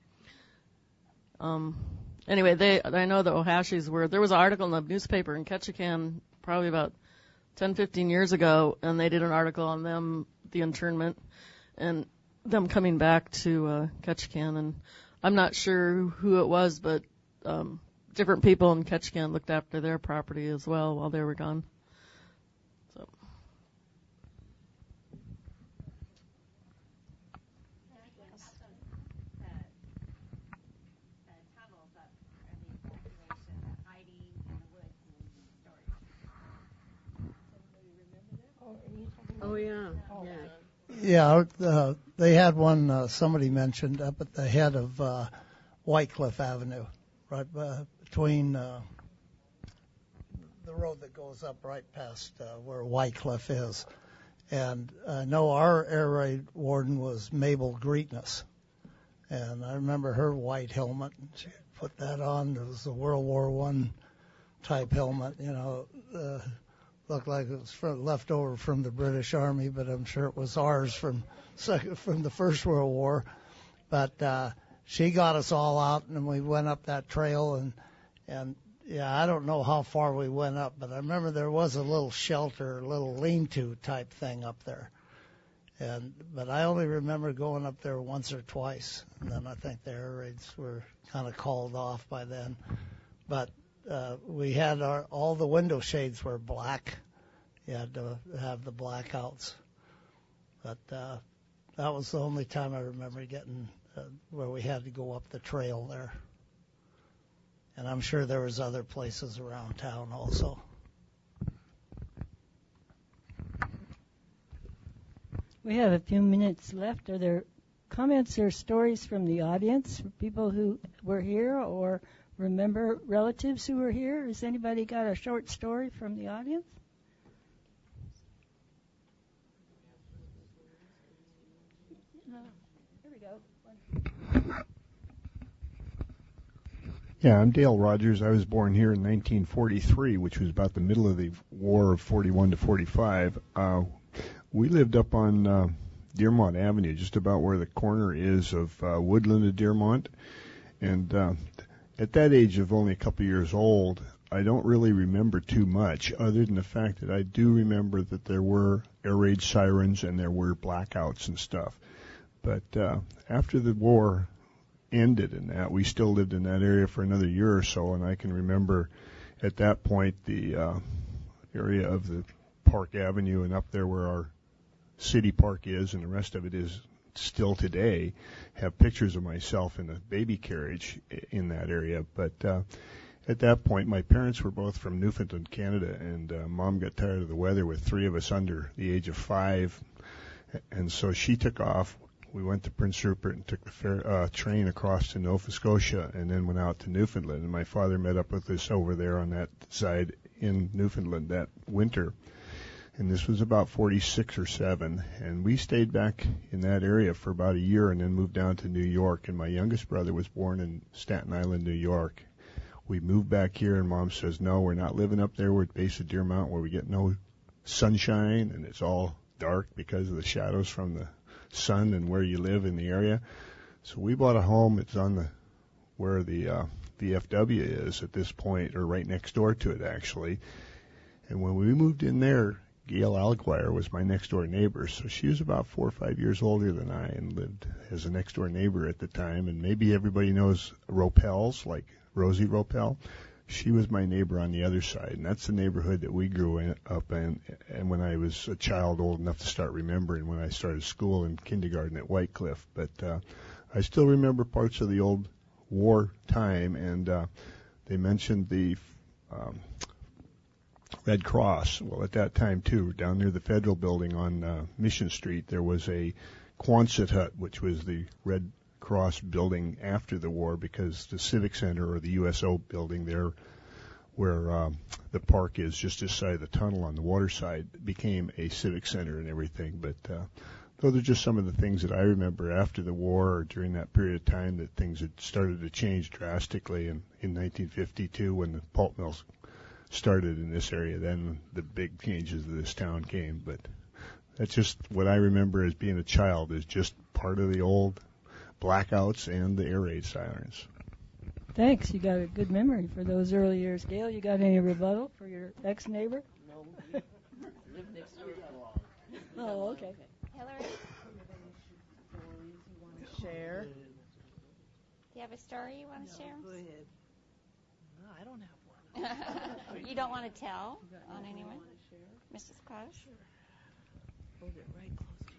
E: Anyway, I know the O'Hashis there was an article in the newspaper in Ketchikan probably about 10, 15 years ago, and they did an article on them, the internment, and them coming back to Ketchikan. And I'm not sure who it was, but different people in Ketchikan looked after their property as well while they were gone. So.
I: yeah.
H: Yeah, they had one somebody mentioned up at the head of Whitecliff Avenue, right between the road that goes up right past where Whitecliff is. And I know our air raid warden was Mabel Greatness. And I remember her white helmet. She put that on. It was a World War I type helmet, looked like it was left over from the British Army, but I'm sure it was ours from the First World War. But she got us all out, and we went up that trail, and yeah, I don't know how far we went up, but I remember there was a little shelter, a little lean-to type thing up there. But I only remember going up there once or twice, and then I think the air raids were kind of called off by then. But we had all the window shades were black. You had to have the blackouts. But that was the only time I remember getting where we had to go up the trail there. And I'm sure there was other places around town also.
C: We have a few minutes left. Are there comments or stories from the audience, people who were here or remember relatives who were here? Has anybody got a short story from the audience? No. Here we go.
L: Yeah, I'm Dale Rogers. I was born here in 1943, which was about the middle of the war of 41 to 45. We lived up on Dearmont Avenue, just about where the corner is of Woodland and Dearmont. And at that age of only a couple years old, I don't really remember too much, other than the fact that I do remember that there were air raid sirens and there were blackouts and stuff. But after the war ended in that, we still lived in that area for another year or so, and I can remember at that point the area of the Park Avenue and up there where our city park is, and the rest of it is still today, have pictures of myself in a baby carriage in that area. But at that point, my parents were both from Newfoundland, Canada, and Mom got tired of the weather with three of us under the age of 5, and so she took off. We went to Prince Rupert and took the train across to Nova Scotia and then went out to Newfoundland. And my father met up with us over there on that side in Newfoundland that winter. And this was about 46 or 7. And we stayed back in that area for about a year and then moved down to New York. And my youngest brother was born in Staten Island, New York. We moved back here, and Mom says, no, we're not living up there. We're at the base of Deer Mountain where we get no sunshine, and it's all dark because of the shadows from the sun and where you live in the area. So we bought a home. It's on where the VFW is at this point, or right next door to it, actually. And when we moved in there, Gail Alguire was my next door neighbor. So she was about 4 or 5 years older than I and lived as a next door neighbor at the time. And maybe everybody knows Ropels, like Rosie Ropel. She was my neighbor on the other side, and that's the neighborhood that we grew up in. And when I was a child old enough to start remembering, when I started school in kindergarten at Whitecliff. But I still remember parts of the old war time, and they mentioned the Red Cross. Well, at that time, too, down near the Federal Building on Mission Street, there was a Quonset hut, which was the Red Cross building after the war, because the Civic Center, or the USO building there where the park is just this side of the tunnel on the water side, became a Civic Center and everything. But those are just some of the things that I remember after the war, or during that period of time, that things had started to change drastically. And in 1952, when the pulp mills started in this area, then the big changes of this town came. But that's just what I remember as being a child, is just part of the old blackouts and the air raid sirens.
C: Thanks. You got a good memory for those early years. Gail, you got any rebuttal for your ex-neighbor?
G: No, live next door that long.
C: Oh, okay.
B: Hillary?
K: Stories you want to share?
B: Do you have a story you want to share?
K: Go ahead. No, I don't have one.
B: You don't want to tell on anyone? Mrs. Klaus?
K: Sure. Hold it right close to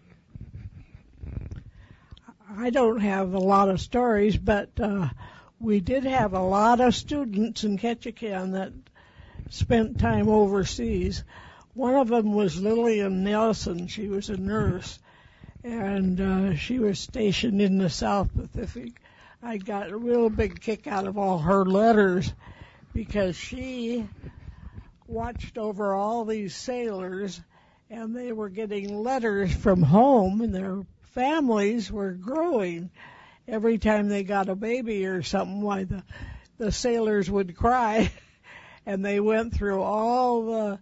J: I don't have a lot of stories, but we did have a lot of students in Ketchikan that spent time overseas.
M: One of them was Lillian Nelson. She was a nurse, and she was stationed in the South Pacific. I got a real big kick out of all her letters because she watched over all these sailors, and they were getting letters from home, and their families were growing. Every time they got a baby or something, why the sailors would cry, and they went through all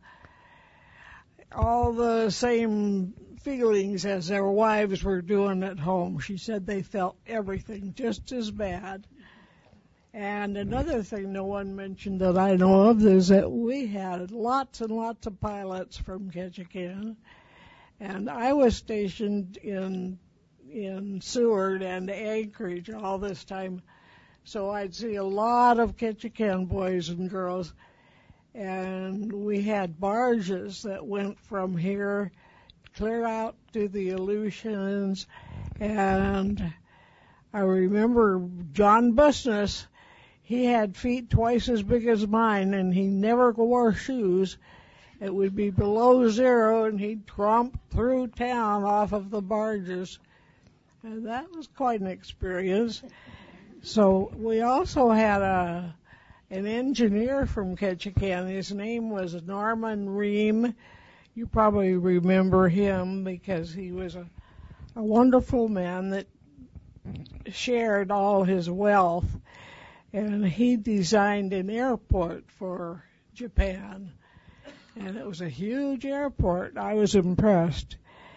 M: the same feelings as their wives were doing at home. She said they felt everything just as bad. And another thing no one mentioned that I know of is that we had lots and lots of pilots from Ketchikan, and I was stationed in Seward and Anchorage all this time, so I'd see a lot of Ketchikan boys and girls, and we had barges that went from here clear out to the Aleutians, and I remember John Busness. He had feet twice as big as mine, and he never wore shoes. It would be below zero, and he'd tromp through town off of the barges. And that was quite an experience. So we also had an engineer from Ketchikan. His name was Norman Ream. You probably remember him because he was a wonderful man that shared all his wealth. And he designed an airport for Japan. And it was a huge airport. I was impressed.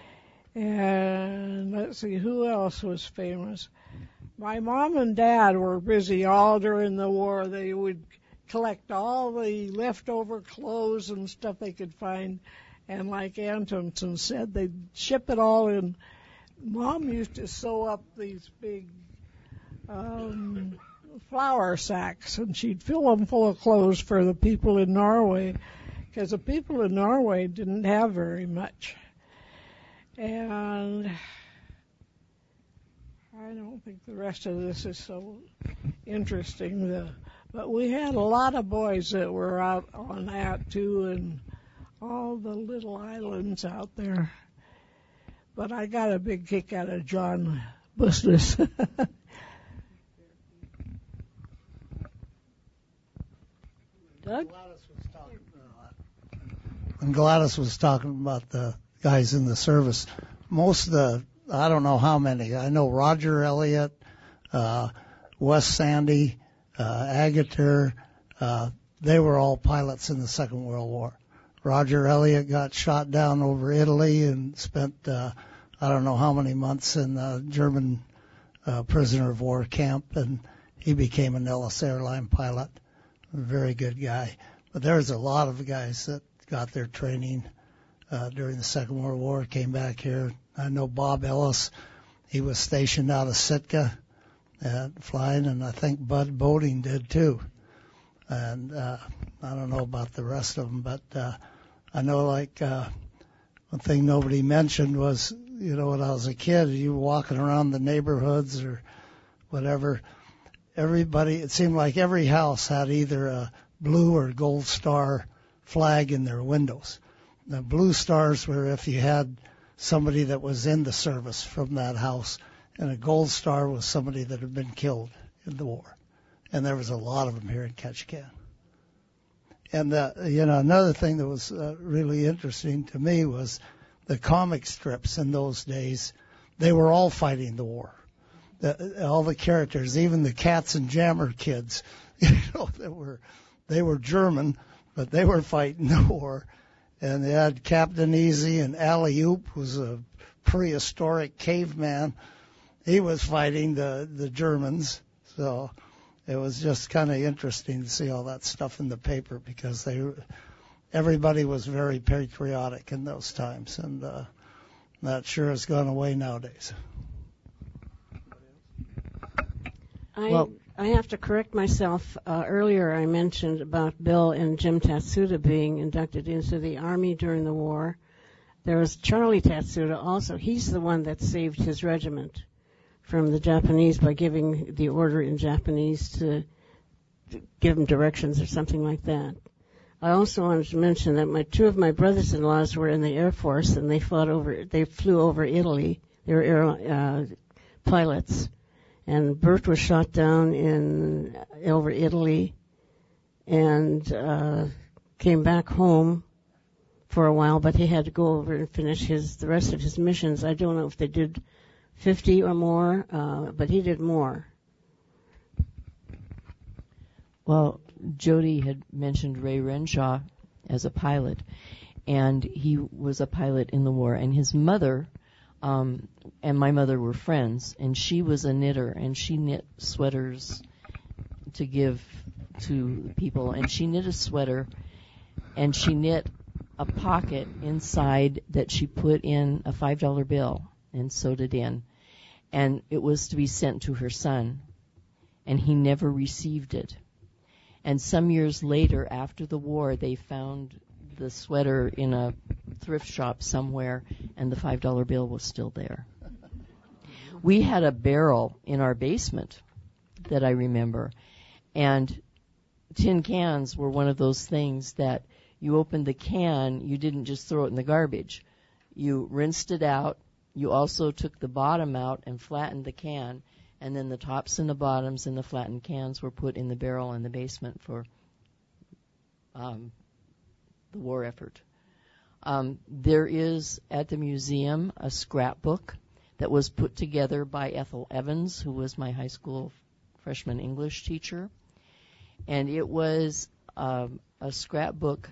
M: And let's see, who else was famous? My mom and dad were busy all during the war. They would collect all the leftover clothes and stuff they could find. And like Antonson said, they'd ship it all in. Mom used to sew up these big flour sacks, and she'd fill them full of clothes for the people in Norway, because the people in Norway didn't have very much. And I don't think the rest of this is so interesting. But we had a lot of boys that were out on Attu and all the little islands out there. But I got a big kick out of John Busness.
C: Doug?
H: When Gladys was talking about the guys in the service, most of I don't know how many. I know Roger Elliott, Wes Sandy, Agater, they were all pilots in the Second World War. Roger Elliott got shot down over Italy and spent I don't know how many months in the German prisoner of war camp, and he became an Ellis airline pilot. A very good guy. But there's a lot of guys that got their training during the Second World War, came back here. I know Bob Ellis. He was stationed out of Sitka flying, and I think Bud Boating did too. And I don't know about the rest of them, but I know one thing nobody mentioned was, when I was a kid, you were walking around the neighborhoods or whatever, it seemed like every house had either a blue or gold star flag in their windows. The blue stars were if you had somebody that was in the service from that house, and a gold star was somebody that had been killed in the war. And there was a lot of them here in Ketchikan. And, another thing that was really interesting to me was the comic strips in those days. They were all fighting the war. All the characters, even the Cats and Jammer kids, they were German, but they were fighting the war. And they had Captain Easy, and Alley Oop was a prehistoric caveman. He was fighting the Germans. So it was just kind of interesting to see all that stuff in the paper, because everybody was very patriotic in those times, and that sure has gone away nowadays.
I: I have to correct myself. Earlier I mentioned about Bill and Jim Tatsuda being inducted into the Army during the war. There was Charlie Tatsuda also. He's the one that saved his regiment from the Japanese by giving the order in Japanese to give them directions or something like that. I also wanted to mention that two of my brothers-in-laws were in the Air Force, and they flew over Italy. They were pilots. And Bert was shot down over Italy and came back home for a while, but he had to go over and finish the rest of his missions. I don't know if they did 50 or more, but he did more.
G: Well, Jody had mentioned Ray Renshaw as a pilot, and he was a pilot in the war, and his mother and my mother were friends, and she was a knitter, and she knit sweaters to give to people, and she knit a sweater, and she knit a pocket inside that she put in a $5 bill and sewed it in, and it was to be sent to her son, and he never received it. And some years later, after the war, they found the sweater in a thrift shop somewhere, and the $5 bill was still there. We had a barrel in our basement that I remember, and tin cans were one of those things that you opened the can, you didn't just throw it in the garbage. You rinsed it out. You also took the bottom out and flattened the can, and then the tops and the bottoms and the flattened cans were put in the barrel in the basement for the war effort. There is at the museum a scrapbook that was put together by Ethel Evans, who was my high school freshman English teacher. And it was a scrapbook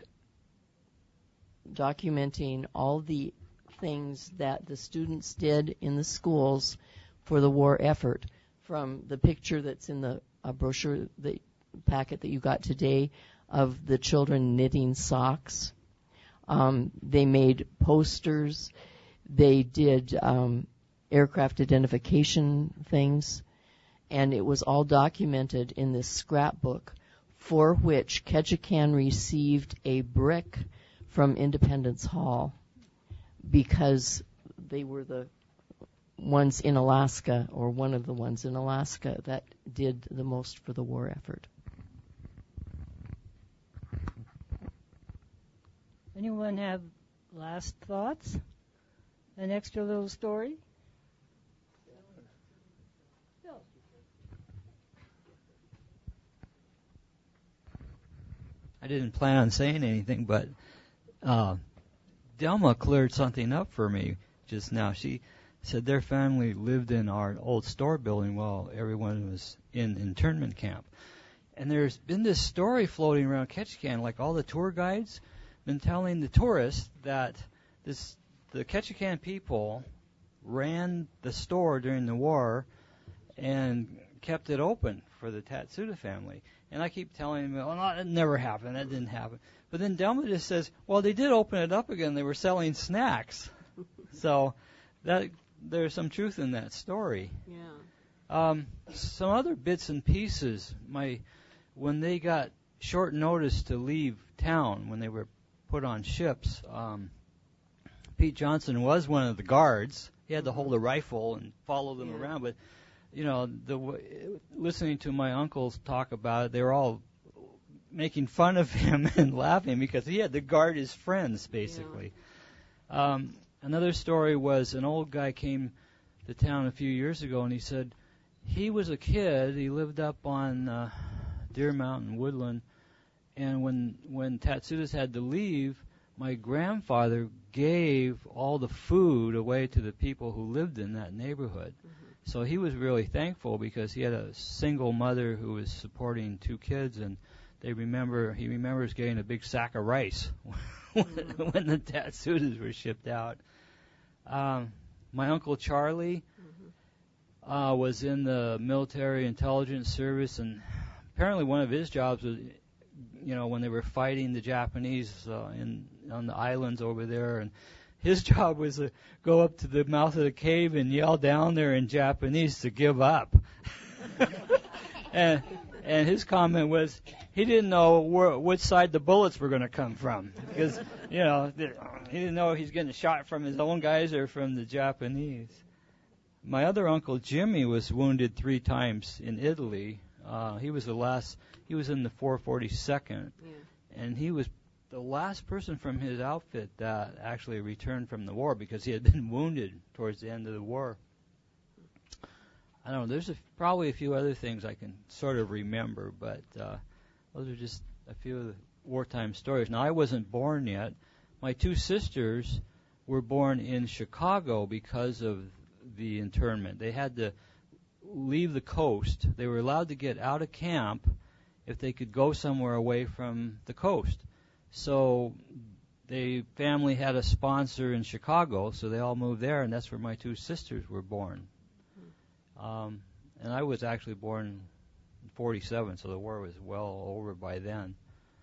G: documenting all the things that the students did in the schools for the war effort, from the picture that's in the brochure, the packet that you got today, of the children knitting socks. They made posters. They did aircraft identification things. And it was all documented in this scrapbook, for which Ketchikan received a brick from Independence Hall because they were the ones in Alaska, or one of the ones in Alaska, that did the most for the war effort.
C: Anyone have last thoughts? An extra little story?
N: I didn't plan on saying anything, but Delma cleared something up for me just now. She said their family lived in our old store building while everyone was in internment camp. And there's been this story floating around Ketchikan, like all the tour guides been telling the tourists that the Ketchikan people ran the store during the war and kept it open for the Tatsuda family. And I keep telling them, well, no, that never happened. That didn't happen. But then Delma just says, well, they did open it up again. They were selling snacks. So there's some truth in that story.
I: Yeah.
N: Some other bits and pieces. When they got short notice to leave town, when they were put on ships, Pete Johnson was one of the guards. He had to hold a rifle and follow them around. But listening to my uncles talk about it, they were all making fun of him and laughing because he had to guard his friends, basically. Yeah. Another story was an old guy came to town a few years ago, and he said he was a kid. He lived up on Deer Mountain, Woodland, and when Tatsudas had to leave, my grandfather gave all the food away to the people who lived in that neighborhood. Mm-hmm. So he was really thankful because he had a single mother who was supporting two kids, and he remembers getting a big sack of rice when the Tatsudas were shipped out. My Uncle Charlie was in the military intelligence service, and apparently one of his jobs was, when they were fighting the Japanese on the islands over there, and his job was to go up to the mouth of the cave and yell down there in Japanese to give up. and his comment was he didn't know which side the bullets were going to come from, because he didn't know if he's getting shot from his own guys or from the Japanese. My other uncle Jimmy was wounded 3 times in Italy. He was in the 442nd, and he was the last person from his outfit that actually returned from the war because he had been wounded towards the end of the war. I don't know. There's probably a few other things I can sort of remember, but those are just a few of the wartime stories. Now, I wasn't born yet. My two sisters were born in Chicago because of the internment. They had to leave the coast. They were allowed to get out of camp if they could go somewhere away from the coast. So the family had a sponsor in Chicago, so they all moved there, and that's where my two sisters were born. And I was actually born in 47, so the war was well over by then.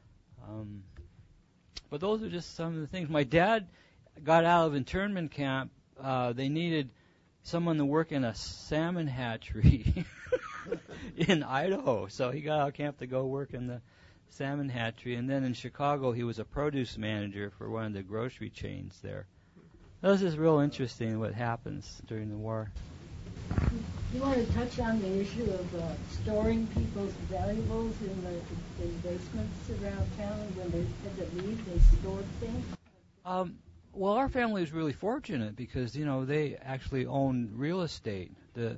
N: But those are just some of the things. My dad got out of internment camp. They needed someone to work in a salmon hatchery in Idaho, so he got out of camp to go work in the salmon hatchery. And then in Chicago, he was a produce manager for one of the grocery chains there. That was just real interesting what happens during the war.
C: You want to touch on the issue of storing people's valuables in the basements around town when they had to leave? They stored things.
N: Well, our family was really fortunate because they actually owned real estate.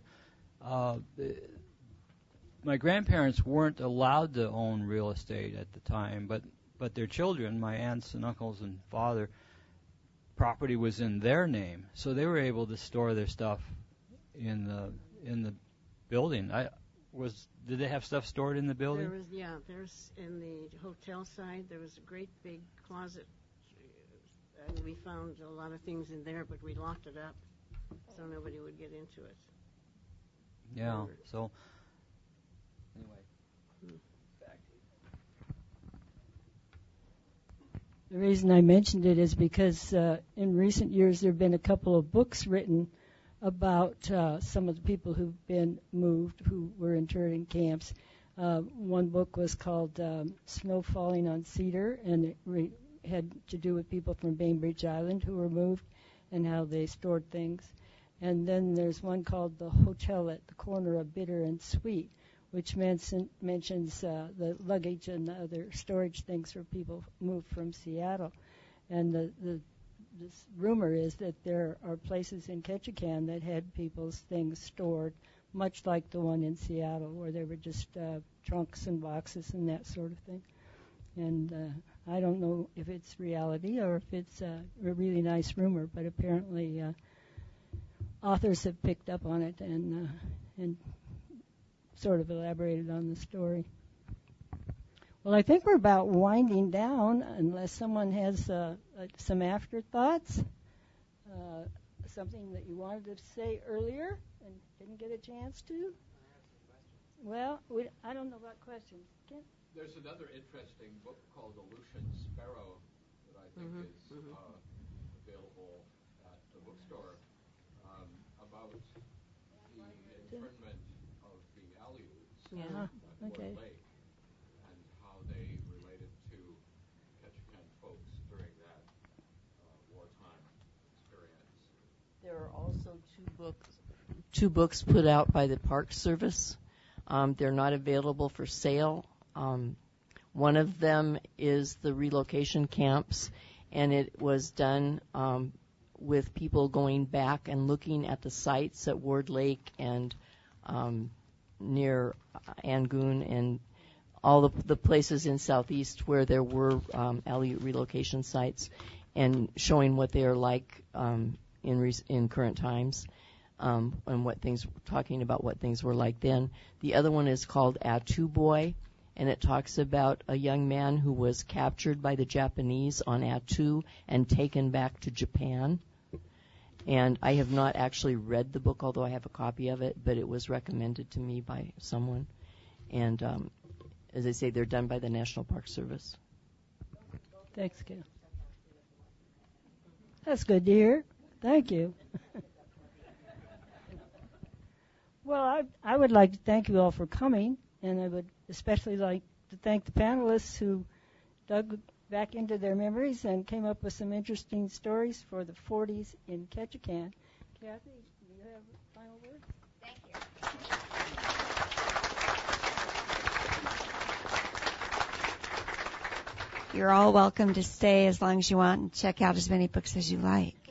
N: My grandparents weren't allowed to own real estate at the time, but their children, my aunts and uncles and father, property was in their name, so they were able to store their stuff in the building. Did they have stuff stored in the building?
I: There's in the hotel side. There was a great big closet, and we found a lot of things in there, but we locked it up so nobody would get into it.
N: Yeah. So anyway, back to you.
C: The reason I mentioned it is because in recent years there have been a couple of books written about some of the people who've been moved, who were interned in camps. One book was called Snow Falling on Cedar, and it had to do with people from Bainbridge Island who were moved and how they stored things. And then there's one called The Hotel at the Corner of Bitter and Sweet, which mentions the luggage and the other storage things for people moved from Seattle. And this rumor is that there are places in Ketchikan that had people's things stored, much like the one in Seattle, where they were just trunks and boxes and that sort of thing. And I don't know if it's reality or if it's a really nice rumor, but apparently authors have picked up on it and sort of elaborated on the story. Well, I think we're about winding down, unless someone has some afterthoughts, something that you wanted to say earlier and didn't get a chance to. Well, I don't know about questions.
O: There's another interesting book called Aleutian Sparrow that I think is available at the bookstore about the internment of the Aleuts at Wood Lake and how they related to Ketchikan folks during that wartime experience.
G: There are also two books put out by the Park Service. They're not available for sale. One of them is the relocation camps, and it was done with people going back and looking at the sites at Ward Lake and near Angoon and all the places in Southeast where there were Aleut relocation sites, and showing what they are like in current times, and talking about what things were like then. The other one is called Attu Boy, and it talks about a young man who was captured by the Japanese on Attu and taken back to Japan. And I have not actually read the book, although I have a copy of it, but it was recommended to me by someone. And as I say, they're done by the National Park Service.
C: Thanks, Ken. That's good to hear. Thank you. Well, I would like to thank you all for coming, and I would especially like to thank the panelists who dug back into their memories and came up with some interesting stories for the 40s in Ketchikan. Kathy, do you have a final word?
B: Thank you. you're all welcome to stay as long as you want and check out as many books as you like.